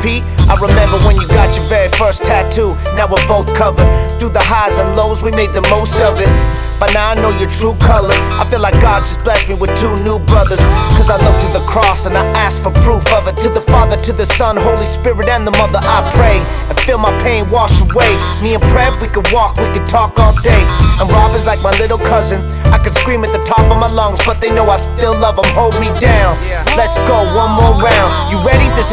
repeat. I remember when you got your very first tattoo. Now we're both covered. Through the highs and lows, we made the most of it. By now I know your true colors. I feel like God just blessed me with 2 new brothers. Cause I look to the cross and I ask for proof of it. To the Father, to the Son, Holy Spirit and the Mother I pray, and feel my pain wash away. Me and Prev, we could walk, we could talk all day. And Rob is like my little cousin. I could scream at the top of my lungs, but they know I still love him. Hold me down, let's go one more round. You ready? This